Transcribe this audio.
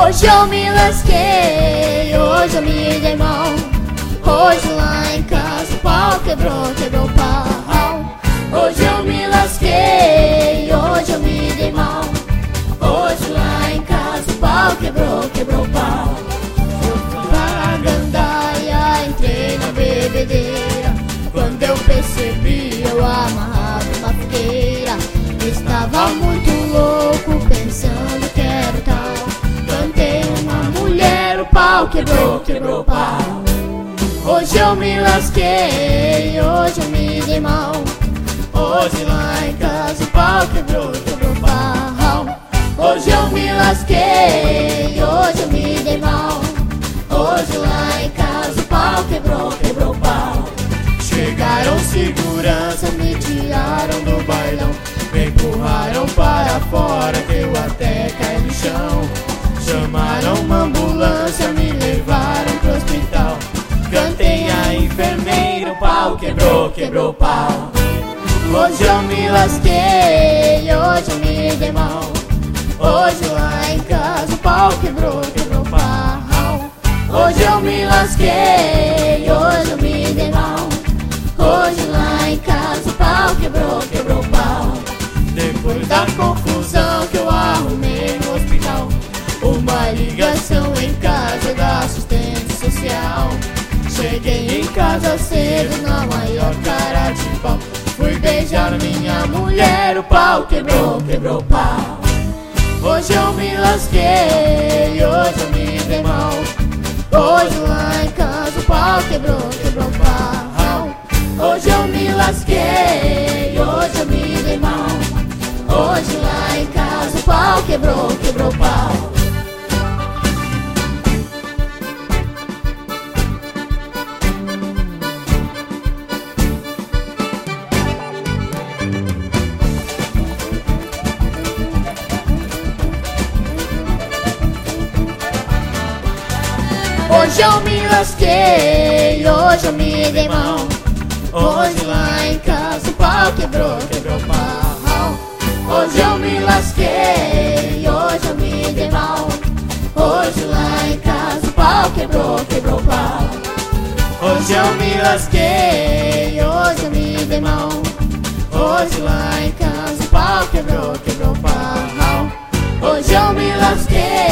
Hoje eu me lasquei, hoje eu me dei mal. Hoje lá em casa o pau quebrou, quebrou o pau. Hoje eu me lasquei, hoje eu me dei mal. Hoje lá em casa o pau quebrou, quebrou o pau. Eu fui pra gandaia, entrei na bebedeira. Quando eu percebi, eu amarrava uma fogueira. Estava muito louco, pensando que era tal. Cantei uma mulher, o pau quebrou, quebrou o pau. Hoje eu me lasquei, hoje eu me dei mal. Hoje lá em casa o pau quebrou, quebrou o pau. Hoje eu me lasquei, hoje eu me dei mal. Hoje lá em casa o pau quebrou, quebrou o pau. Chegaram segurança, me tiraram do bailão. Me empurraram para fora, que eu até caí no chão. Chamaram uma ambulância, me levaram pro hospital. Cantei a enfermeira, o pau quebrou, quebrou o pau. Hoje eu me lasquei, hoje eu me dei mal. Hoje lá em casa o pau quebrou, quebrou o pau. Hoje eu me lasquei, hoje eu me dei mal. Hoje lá em casa o pau quebrou, quebrou o pau. Depois da confusão que eu arrumei no hospital, uma ligação em casa da assistente social. Cheguei em casa cedo na maior cara de pau. Fui beijar minha mulher, o pau quebrou, quebrou o pau. Hoje eu me lasquei, hoje eu me dei mal. Hoje lá em casa o pau quebrou, quebrou o pau. Hoje eu me lasquei, hoje eu me dei mal. Hoje lá em casa o pau quebrou, quebrou o pau. Hoje eu me lasquei, hoje eu me dei mal. Hoje lá em casa o pau quebrou, quebrou o pau. Hoje eu me lasquei, hoje eu me dei mal. Hoje lá em casa o pau quebrou, quebrou o pau. Hoje eu me lasquei, hoje eu me dei mal. Hoje lá em casa o pau quebrou, quebrou o pau. Hoje eu me lasquei.